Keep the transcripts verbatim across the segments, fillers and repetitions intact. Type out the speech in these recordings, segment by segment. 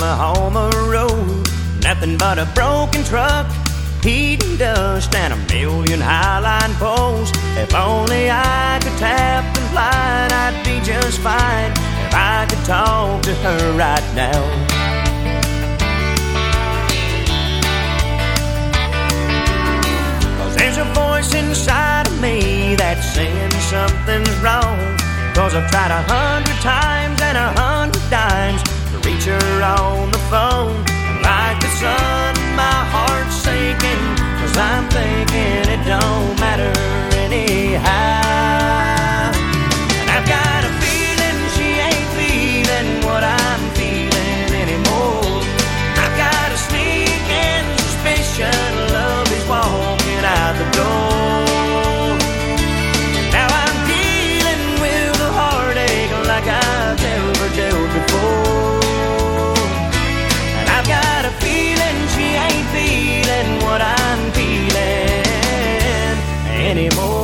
on the road. Nothing but a broken truck, heat and dust, and a million highline poles. If only I could tap the line, I'd be just fine if I could talk to her right now. Cause there's a voice inside of me that's saying something's wrong. Cause I've tried a hundred times and a hundred dimes to reach her on the phone. Like the sun, my heart's sinking, cause I'm thinking it don't matter anyhow. And I've got a feeling she ain't feeling what I'm feeling anymore. I've got a sneaking suspicion love is walking out the door. Now I'm dealing with a heartache like I've never dealt before. Got a feeling she ain't feeling what I'm feeling anymore.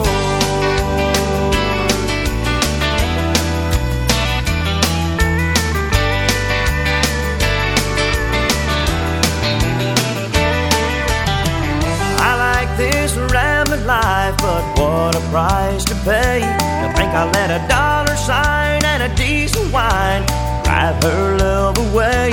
I like this rambling life, but what a price to pay. To think I let a dollar sign and a decent wine drive her love away.